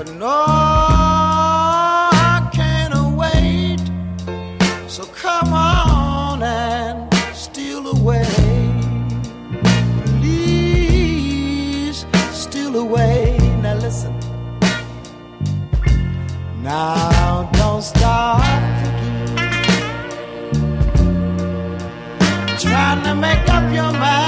But no, I can't wait. So come on and steal away. Please steal away. Now listen. Now don't start thinking, trying to make up your mind.